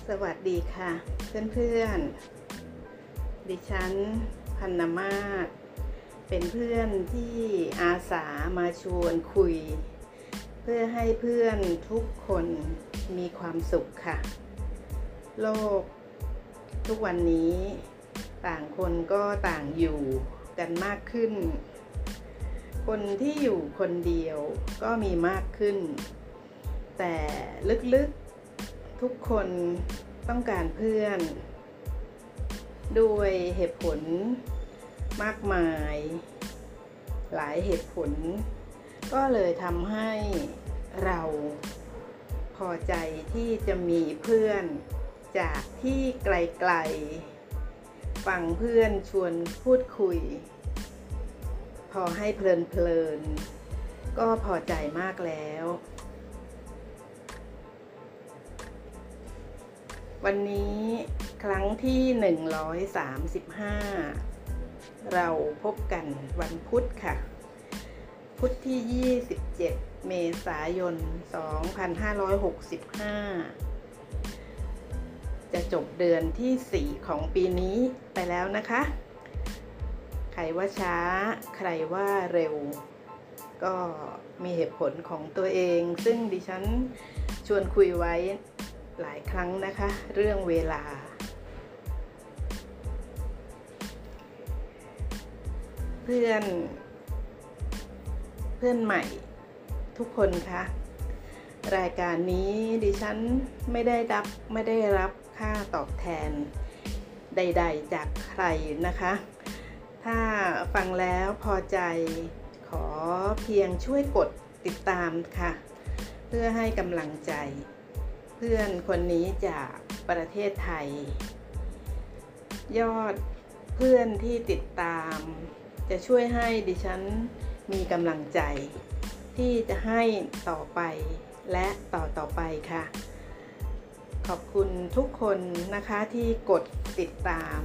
สวัสดีค่ะเพื่อนๆดิฉันพันนามาศเป็นเพื่อนที่อาสามาชวนคุยเพื่อให้เพื่อนทุกคนมีความสุขค่ะโลกทุกวันนี้ต่างคนก็ต่างอยู่กันมากขึ้นคนที่อยู่คนเดียวก็มีมากขึ้นแต่ลึกๆทุกคนต้องการเพื่อนด้วยเหตุผลมากมายหลายเหตุผลก็เลยทำให้เราพอใจที่จะมีเพื่อนจากที่ไกลๆฟังเพื่อนชวนพูดคุยพอให้เพลินๆก็พอใจมากแล้ววันนี้ครั้งที่135เราพบกันวันพุธค่ะพุธที่27เมษายน2565จะจบเดือนที่4ของปีนี้ไปแล้วนะคะใครว่าช้าใครว่าเร็วก็มีเหตุผลของตัวเองซึ่งดิฉันชวนคุยไว้หลายครั้งนะคะเรื่องเวลาเพื่อนใหม่ทุกคนคะรายการนี้ดิฉันไม่ได้รับค่าตอบแทนใดๆจากใครนะคะถ้าฟังแล้วพอใจขอเพียงช่วยกดติดตามค่ะเพื่อให้กำลังใจเพื่อนคนนี้จากประเทศไทยยอดเพื่อนที่ติดตามจะช่วยให้ดิฉันมีกำลังใจที่จะให้ต่อไปและต่อไปค่ะขอบคุณทุกคนนะคะที่กดติดตาม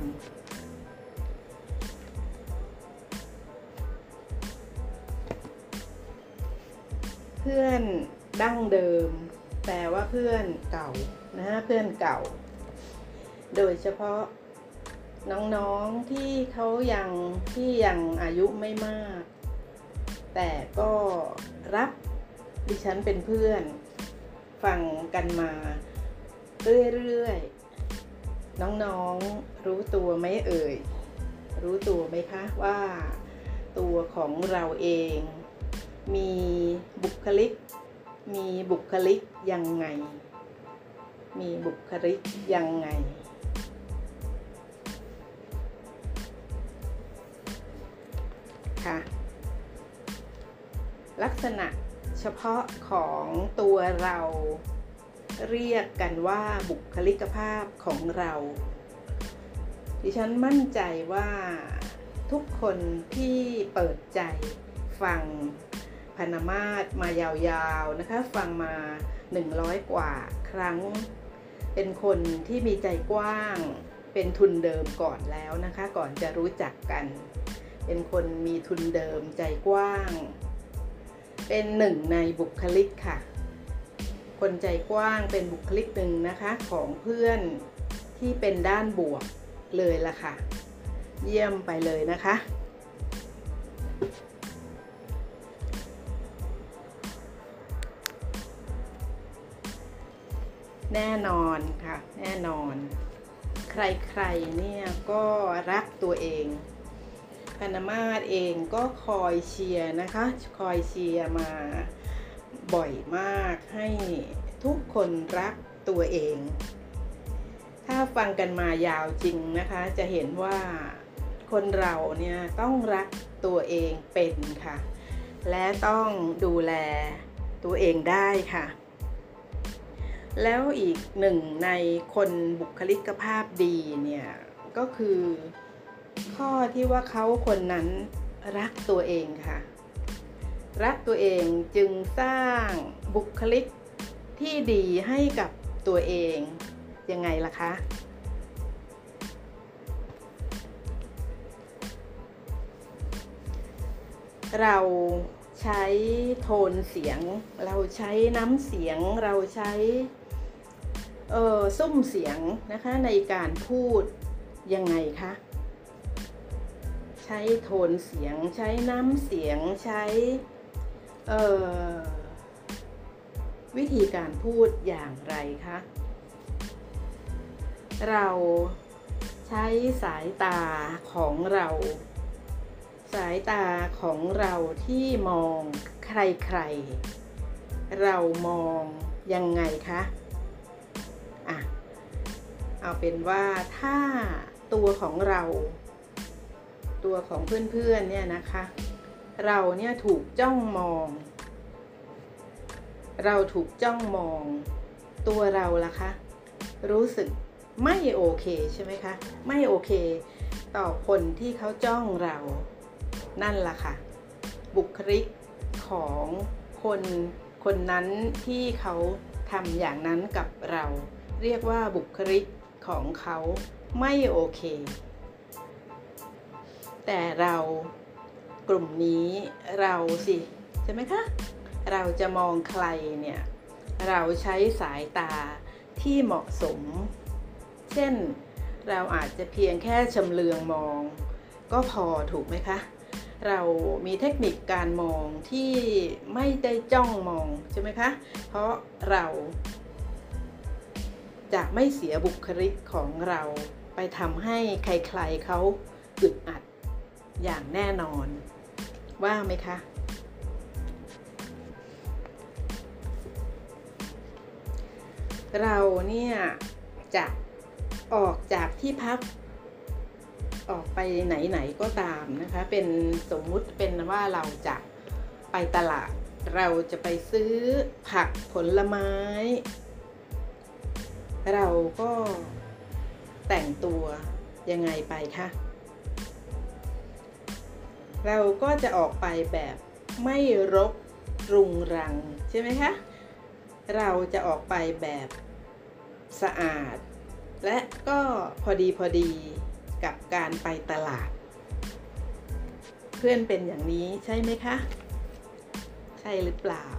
เพื่อนดั้งเดิมแปลว่าเพื่อนเก่านะฮะเพื่อนเก่าโดยเฉพาะน้องๆที่เขายังอายุไม่มากแต่ก็รับดิฉันเป็นเพื่อนฟังกันมาเรื่อยๆน้องๆรู้ตัวไหมเอ่ยรู้ตัวไหมคะว่าตัวของเราเองมีบุคลิกยังไงมีบุคลิกยังไงค่ะลักษณะเฉพาะของตัวเราเรียกกันว่าบุคลิกภาพของเราดิฉันมั่นใจว่าทุกคนที่เปิดใจฟังพันนามาศมายาวๆนะคะฟังมา100กว่าครั้งเป็นคนที่มีใจกว้างเป็นทุนเดิมก่อนแล้วนะคะก่อนจะรู้จักกันเป็นคนมีทุนเดิมใจกว้างเป็นหนึ่งในบุคลิกค่ะคนใจกว้างเป็นบุคลิกหนึ่งนะคะของเพื่อนที่เป็นด้านบวกเลยล่ะค่ะเยี่ยมไปเลยนะคะแน่นอนค่ะแน่นอนใครๆเนี่ยก็รักตัวเองพันนามาศเองก็คอยเชียร์นะคะคอยเชียร์มาบ่อยมากให้ทุกคนรักตัวเองถ้าฟังกันมายาวจริงนะคะจะเห็นว่าคนเราเนี่ยต้องรักตัวเองเป็นค่ะและต้องดูแลตัวเองได้ค่ะแล้วอีกหนึ่งในคนบุคลิกภาพดีเนี่ยก็คือข้อที่ว่าเขาคนนั้นรักตัวเองค่ะรักตัวเองจึงสร้างบุคลิกที่ดีให้กับตัวเองยังไงล่ะคะเราใช้โทนเสียงเราใช้น้ำเสียงเราใช้ซุ้มเสียงนะคะในการพูดยังไงคะใช้โทนเสียงใช้น้ำเสียงใช้วิธีการพูดอย่างไรคะเราใช้สายตาของเราสายตาของเราที่มองใครๆเรามองยังไงคะเอาเป็นว่าถ้าตัวของเราตัวของเพื่อนๆเนี่ยนะคะเราเนี่ยถูกจ้องมองตัวเราล่ะคะรู้สึกไม่โอเคใช่ไหมคะไม่โอเคต่อคนที่เขาจ้องเรานั่นล่ะค่ะบุคลิกของคนนั้นที่เขาทำอย่างนั้นกับเราเรียกว่าบุคลิกของเขาไม่โอเคแต่เรากลุ่มนี้เราสิใช่ไหมคะเราจะมองใครเนี่ยเราใช้สายตาที่เหมาะสมเช่นเราอาจจะเพียงแค่ชำเลืองมองก็พอถูกไหมคะเรามีเทคนิคการมองที่ไม่ได้จ้องมองใช่ไหมคะเพราะเราจะไม่เสียบุคลิกของเราไปทำให้ใครๆเขาอึดอัดอย่างแน่นอนว่าไหมคะเราเนี่ยจะออกจากที่พักออกไปไหนๆก็ตามนะคะเป็นสมมุติเป็นว่าเราจะไปตลาดเราจะไปซื้อผักผลไม้เราก็แต่งตัวยังไงไปคะเราก็จะออกไปแบบไม่รกรุงรังใช่ไหมคะเราจะออกไปแบบสะอาดและก็พอดีกับการไปตลาดเพื่อนเป็นอย่างนี้ใช่ไหมคะใช่หรือเปล่า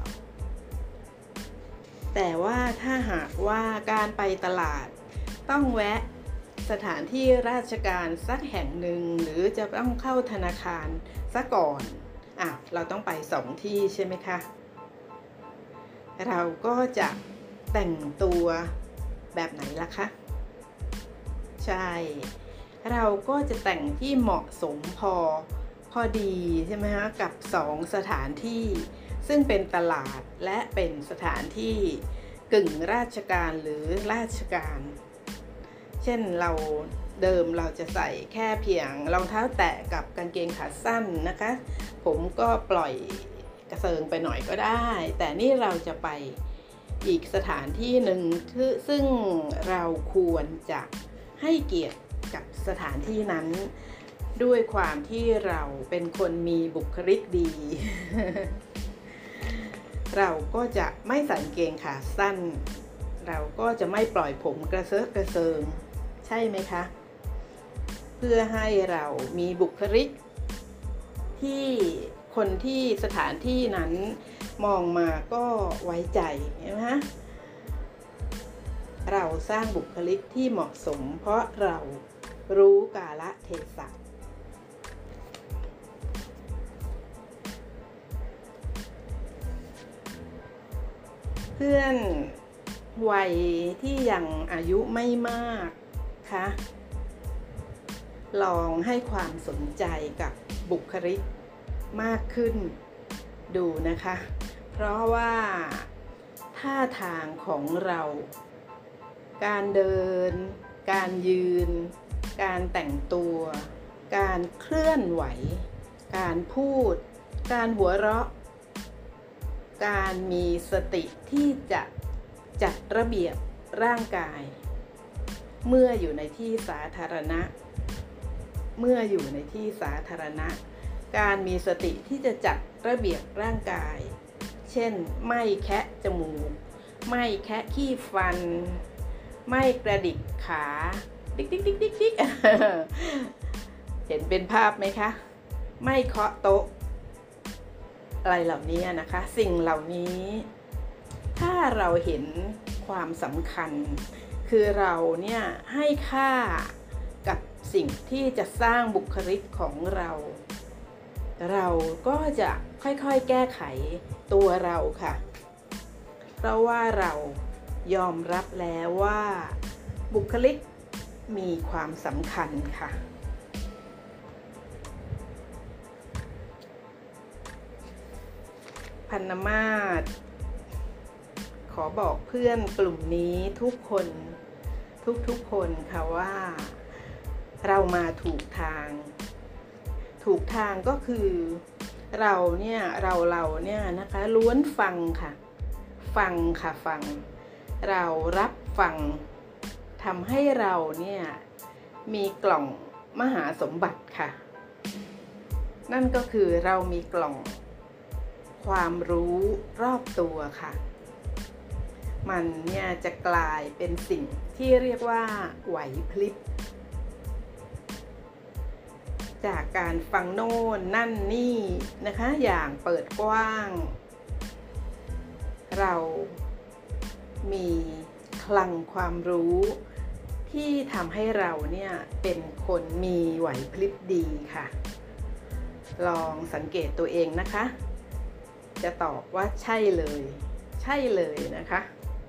แต่ว่าถ้าหากว่าการไปตลาดต้องแวะสถานที่ราชการสักแห่งหนึ่งหรือจะต้องเข้าธนาคารซะก่อนเราต้องไป2 ที่ใช่ไหมคะเราก็จะแต่งตัวแบบไหนล่ะคะใช่เราก็จะแต่งที่เหมาะสมพอดีใช่ไหมคะกับ2 สถานที่ซึ่งเป็นตลาดและเป็นสถานที่กึ่งราชการหรือราชการเช่นเราจะใส่แค่เพียงรองเท้าแตะกับกางเกงขาสั้นนะคะผมก็ปล่อยกระเซิงไปหน่อยก็ได้แต่นี่เราจะไปอีกสถานที่หนึ่งซึ่งเราควรจะให้เกียรติกับสถานที่นั้นด้วยความที่เราเป็นคนมีบุคลิกดี เราก็จะไม่ใส่กางเกงขาสั้นเราก็จะไม่ปล่อยผมกระเซาะกระเซิงใช่ไหมคะเพื่อให้เรามีบุคลิกที่คนที่สถานที่นั้นมองมาก็ไว้ใจเห็นไหมคะเราสร้างบุคลิกที่เหมาะสมเพราะเรารู้กาลเทศะเพื่อนวัยที่ยังอายุไม่มากคะลองให้ความสนใจกับบุคลิกมากขึ้นดูนะคะเพราะว่าท่าทางของเราการเดินการยืนการแต่งตัวการเคลื่อนไหวการพูดการหัวเราะการมีสติที่จะจัดระเบียบร่างกายเมื่ออยู่ในที่สาธารณะการมีสติที่จะจัดระเบียบร่างกายเช่นไม่แคะจมูกไม่แคะขี้ฟันไม่กระดิกขาดิ๊กเห็นเป็นภาพไหมคะไม่เคาะโต๊ะอะไรเหล่านี้นะคะสิ่งเหล่านี้ถ้าเราเห็นความสำคัญคือเราเนี่ยให้ค่ากับสิ่งที่จะสร้างบุคลิกของเราก็จะค่อยๆแก้ไขตัวเราค่ะเพราะว่าเรายอมรับแล้วว่าบุคลิกมีความสำคัญค่ะพันมาศขอบอกเพื่อนกลุ่มนี้ทุกคนค่ะว่าเรามาถูกทางก็คือเราเนี่ยนะคะล้วนฟังค่ะฟังเรารับฟังทำให้เราเนี่ยมีกล่องมหาสมบัติค่ะนั่นก็คือเรามีกล่องความรู้รอบตัวค่ะมันเนี่ยจะกลายเป็นสิ่งที่เรียกว่าไหวพริบจากการฟังโน่นนั่นนี่นะคะอย่างเปิดกว้างเรามีคลังความรู้ที่ทำให้เราเนี่ยเป็นคนมีไหวพริบดีค่ะลองสังเกตตัวเองนะคะจะตอบว่าใช่เลยนะคะ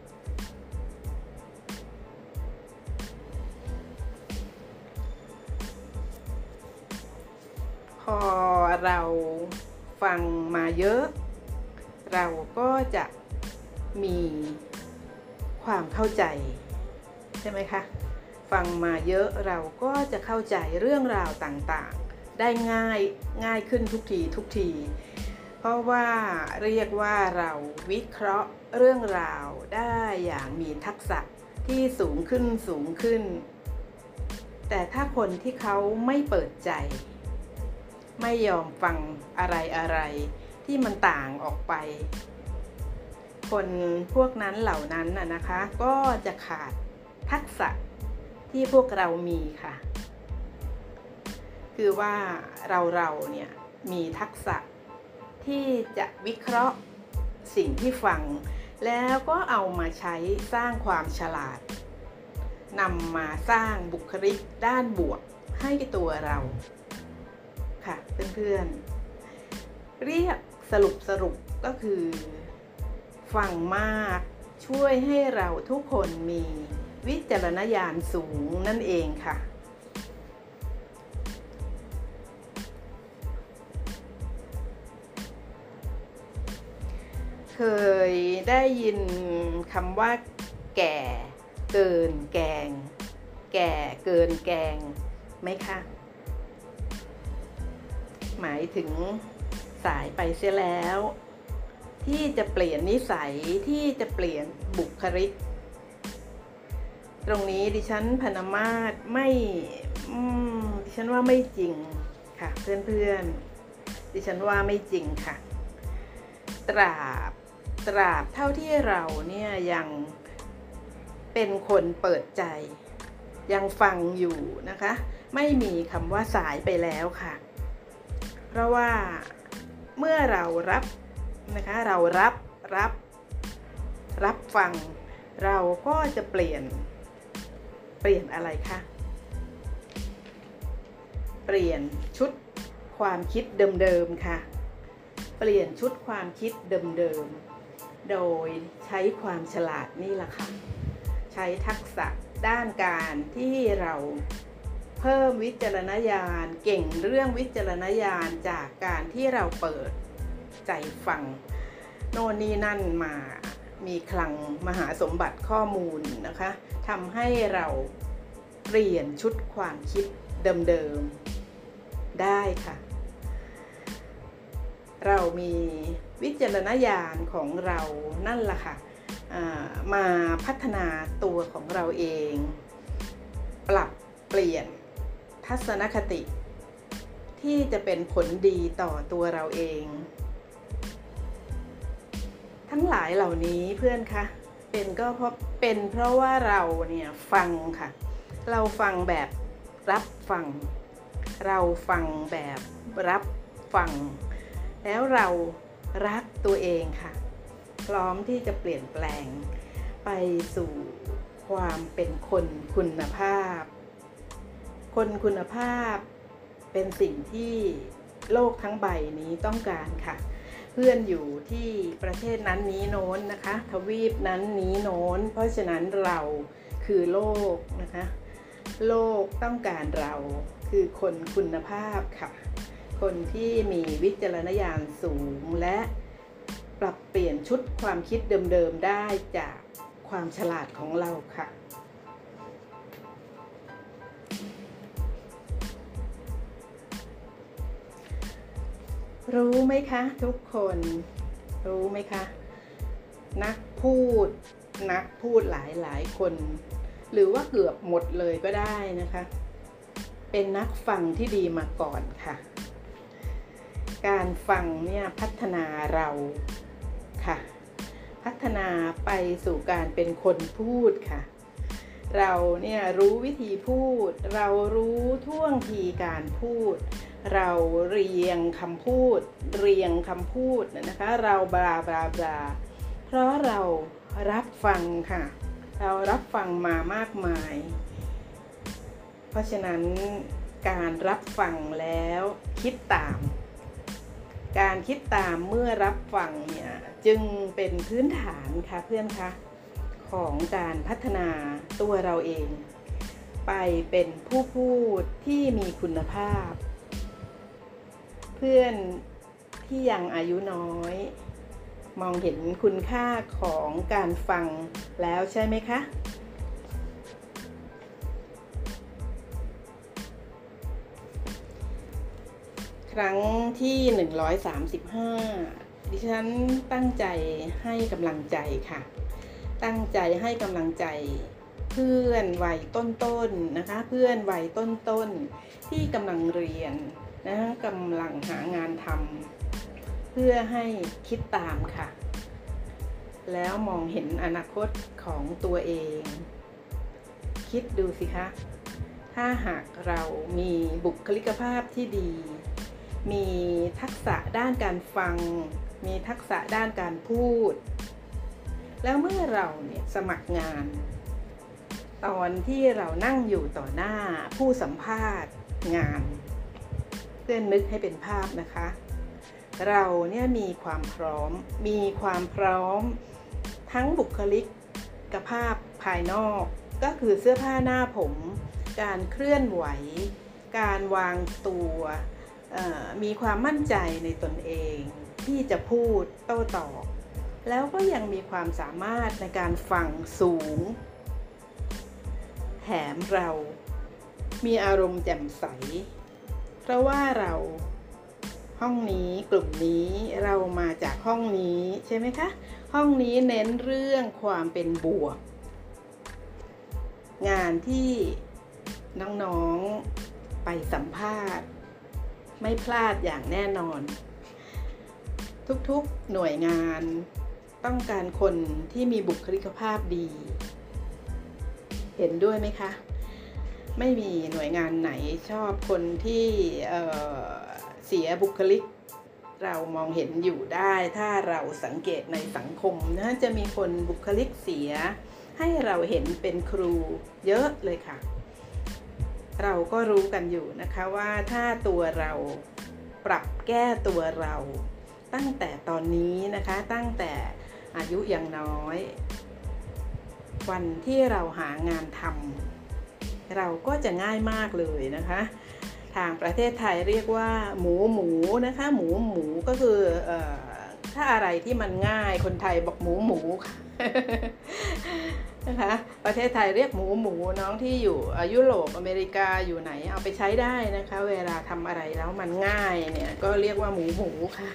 พอเราฟังมาเยอะเราก็จะมีความเข้าใจใช่ไหมคะฟังมาเยอะเราก็จะเข้าใจเรื่องราวต่างๆได้ง่ายขึ้นทุกทีเพราะว่าเรียกว่าเราวิเคราะห์เรื่องราวได้อย่างมีทักษะที่สูงขึ้นแต่ถ้าคนที่เขาไม่เปิดใจไม่ยอมฟังอะไรที่มันต่างออกไปคนพวกนั้นเหล่านั้นนะคะก็จะขาดทักษะที่พวกเรามีค่ะคือว่าเราเนี่ยมีทักษะที่จะวิเคราะห์สิ่งที่ฟังแล้วก็เอามาใช้สร้างความฉลาดนำมาสร้างบุคลิกด้านบวกให้ตัวเราค่ะเพื่อนๆเรียกสรุปก็คือฟังมากช่วยให้เราทุกคนมีวิจารณญาณสูงนั่นเองค่ะเคยได้ยินคำว่าแก่เกินแกงไหมคะหมายถึงสายไปเสียแล้วที่จะเปลี่ยนนิสัยที่จะเปลี่ยนบุคลิกตรงนี้ดิฉันพนมาศดิฉันว่าไม่จริงค่ะเพื่อนๆดิฉันว่าไม่จริงค่ะตราบเท่าที่เราเนี่ยยังเป็นคนเปิดใจยังฟังอยู่นะคะไม่มีคำว่าสายไปแล้วค่ะเพราะว่าเมื่อเรารับนะคะเรารับฟังเราก็จะเปลี่ยนอะไรคะเปลี่ยนชุดความคิดเดิมๆค่ะเปลี่ยนชุดความคิดเดิมๆโดยใช้ความฉลาดนี่แหละค่ะใช้ทักษะด้านการที่เราเพิ่มวิจารณญาณเก่งเรื่องวิจารณญาณจากการที่เราเปิดใจฟังโน่นนี่นั่นมามีคลังมหาสมบัติข้อมูลนะคะทำให้เราเปลี่ยนชุดความคิดเดิมๆได้ค่ะเรามีวิจารณญาณของเรานั่นแหละค่ะมาพัฒนาตัวของเราเองปรับเปลี่ยนทัศนคติที่จะเป็นผลดีต่อตัวเราเองทั้งหลายเหล่านี้เพื่อนคะเป็นเพราะว่าเราเนี่ยฟังค่ะเราฟังแบบรับฟังเราฟังแบบรับฟังแล้วเรารักตัวเองค่ะพร้อมที่จะเปลี่ยนแปลงไปสู่คความเป็นคนคุณภาพคนคุณภาพเป็นสิ่งที่โลกทั้งใบนี้ต้องการค่ะเพื่อนอยู่ที่ประเทศนั้นนี้โน้นนะคะทวีปนั้นนี้โน้นเพราะฉะนั้นเราคือโลกนะคะโลกต้องการเราคือคนคุณภาพค่ะคนที่มีวิจารณญาณสูงและปรับเปลี่ยนชุดความคิดเดิมๆได้จากความฉลาดของเราค่ะรู้ไหมคะทุกคนรู้ไหมคะนักพูดหลายคนหรือว่าเกือบหมดเลยก็ได้นะคะเป็นนักฟังที่ดีมาก่อนค่ะการฟังเนี่ยพัฒนาเราค่ะพัฒนาไปสู่การเป็นคนพูดค่ะเราเนี่ยรู้วิธีพูดเรารู้ท่วงทีการพูดเราเรียงคำพูดนะคะเราบลาเพราะเรารับฟังค่ะเรารับฟังมามากมายเพราะฉะนั้นการรับฟังแล้วคิดตามการคิดตามเมื่อรับฟังเนี่ยจึงเป็นพื้นฐานค่ะเพื่อนคะของการพัฒนาตัวเราเองไปเป็นผู้พูดที่มีคุณภาพเพื่อนที่ยังอายุน้อยมองเห็นคุณค่าของการฟังแล้วใช่ไหมคะครั้งที่135ดิฉันตั้งใจให้กำลังใจค่ะตั้งใจให้กำลังใจเพื่อนวัยต้นๆนะคะเพื่อนวัยต้นๆที่กำลังเรียนนะคะกำลังหางานทำเพื่อให้คิดตามค่ะแล้วมองเห็นอนาคตของตัวเองคิดดูสิคะถ้าหากเรามีบุคลิกภาพที่ดีมีทักษะด้านการฟังมีทักษะด้านการพูดแล้วเมื่อเราเนี่ยสมัครงานตอนที่เรานั่งอยู่ต่อหน้าผู้สัมภาษณ์งานเพื่อนนึกให้เป็นภาพนะคะเราเนี่ยมีความพร้อมทั้งบุคลิกภาพภายนอกก็คือเสื้อผ้าหน้าผมการเคลื่อนไหวการวางตัวมีความมั่นใจในตนเองที่จะพูดโต้ตอบแล้วก็ยังมีความสามารถในการฟังสูงแถมเรามีอารมณ์แจ่มใสเพราะว่าเราห้องนี้กลุ่มนี้เรามาจากห้องนี้ใช่ไหมคะห้องนี้เน้นเรื่องความเป็นบวกงานที่น้องๆไปสัมภาษณ์ไม่พลาดอย่างแน่นอนทุกๆหน่วยงานต้องการคนที่มีบุคลิกภาพดีเห็นด้วยไหมคะไม่มีหน่วยงานไหนชอบคนที่เสียบุคลิกเรามองเห็นอยู่ได้ถ้าเราสังเกตในสังคมนะจะมีคนบุคลิกเสียให้เราเห็นเป็นครูเยอะเลยค่ะเราก็รู้กันอยู่นะคะว่าถ้าตัวเราปรับแก้ตัวเราตั้งแต่ตอนนี้นะคะตั้งแต่อายุยังน้อยวันที่เราหางานทำเราก็จะง่ายมากเลยนะคะทางประเทศไทยเรียกว่าหมูนะคะหมูก็คือถ้าอะไรที่มันง่ายคนไทยบอกหมูค่ะนะคะประเทศไทยเรียกหมูน้องที่อยู่ยุโรปอเมริกาอยู่ไหนเอาไปใช้ได้นะคะเวลาทำอะไรแล้วมันง่ายเนี่ยก็เรียกว่าหมูค่ะ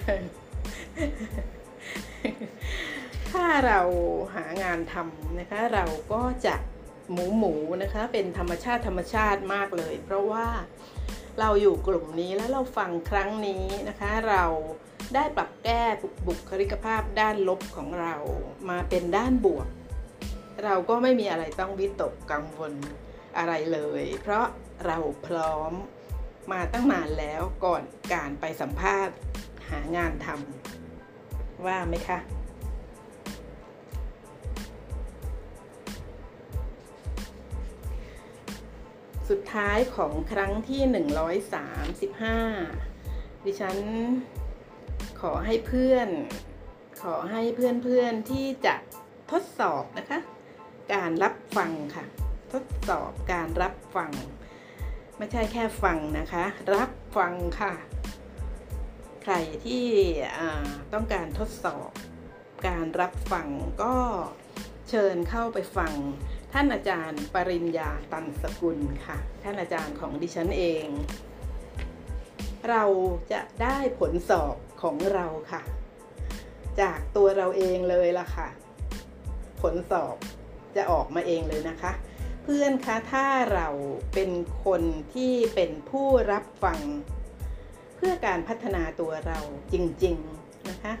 ถ้าเราหางานทำนะคะเราก็จะหมูนะคะเป็นธรรมชาติมากเลยเพราะว่าเราอยู่กลุ่มนี้แล้วเราฟังครั้งนี้นะคะเราได้ปรับแก้บุคลิกภาพด้านลบของเรามาเป็นด้านบวกเราก็ไม่มีอะไรต้องวิตกกังวลอะไรเลยเพราะเราพร้อมมาตั้งนานแล้วก่อนการไปสัมภาษณ์หางานทำว่าไหมคะสุดท้ายของครั้งที่135ดิฉันขอให้เพื่อนที่จะทดสอบนะคะการรับฟังค่ะทดสอบการรับฟังไม่ใช่แค่ฟังนะคะรับฟังค่ะใครที่ต้องการทดสอบการรับฟังก็เชิญเข้าไปฟังท่านอาจารย์ปริญญาตันสกุลค่ะท่านอาจารย์ของดิฉันเองเราจะได้ผลสอบของเราค่ะจากตัวเราเองเลยล่ะค่ะผลสอบจะออกมาเองเลยนะคะเพื่อนคะถ้าเราเป็นคนที่เป็นผู้รับฟังเพื่อการพัฒนาตัวเราจริงๆนะคะ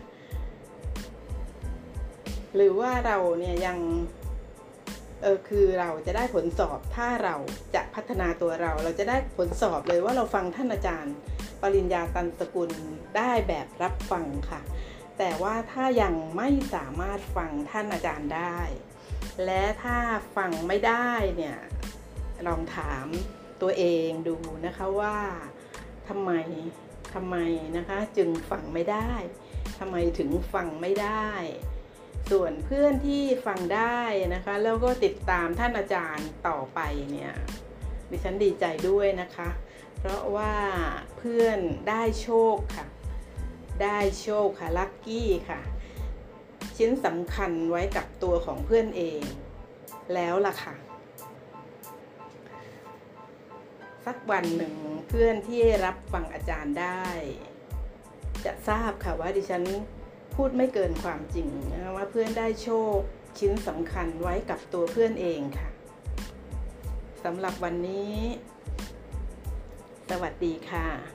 หรือว่าเราเนี่ยยังคือเราจะได้ผลสอบถ้าเราจะพัฒนาตัวเราจะได้ผลสอบเลยว่าเราฟังท่านอาจารย์ปริญญาตันสกุลได้แบบรับฟังค่ะแต่ว่าถ้ายังไม่สามารถฟังท่านอาจารย์ได้และถ้าฟังไม่ได้เนี่ยลองถามตัวเองดูนะคะว่าทำไมนะคะจึงฟังไม่ได้ทำไมถึงฟังไม่ได้ส่วนเพื่อนที่ฟังได้นะคะแล้วก็ติดตามท่านอาจารย์ต่อไปเนี่ยดิฉันดีใจด้วยนะคะเพราะว่าเพื่อนได้โชคค่ะได้โชคค่ะลัคกี้ค่ะชิ้นสำคัญไว้กับตัวของเพื่อนเองแล้วล่ะค่ะสักวันหนึ่งเพื่อนที่รับฟังอาจารย์ได้จะทราบค่ะว่าดิฉันพูดไม่เกินความจริงนะว่าเพื่อนได้โชคชิ้นสำคัญไว้กับตัวเพื่อนเองค่ะสำหรับวันนี้สวัสดีค่ะ